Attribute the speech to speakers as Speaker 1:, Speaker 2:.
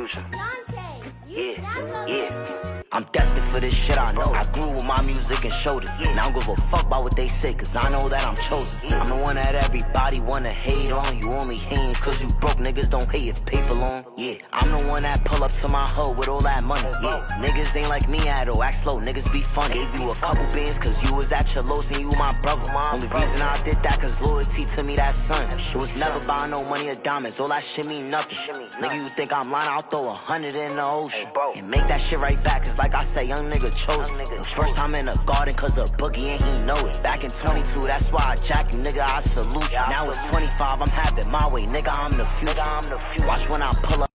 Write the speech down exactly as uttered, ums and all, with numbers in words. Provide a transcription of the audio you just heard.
Speaker 1: future.
Speaker 2: Dante, you
Speaker 1: Yeah, yeah. I'm destined for this shit, I know. I grew with my music and showed it. And I don't give a fuck about what they say, cause I know that I'm chosen. I'm the one that everybody wanna hate on. You only hating cause you broke, niggas don't hate if paper long. Yeah, I'm the one that pull up to my hood with all that money. Yeah, niggas ain't like me at all, act slow, niggas be funny. Gave you a couple beans cause you was at your lowest and you my brother. Only reason I did that cause loyalty to me, that son. It was never buying no money or diamonds, all that shit mean nothing. Nigga, you think I'm lying, I'll throw a hundred in the ocean and make that shit right back, cause like I say, young nigga chosen. The first time in the garden cause of Boogie and he know it. Back in twenty-two, that's why I jack you, nigga, I salute you. Now it's twenty-five, I'm having my way, nigga, I'm the future. Watch when I pull up.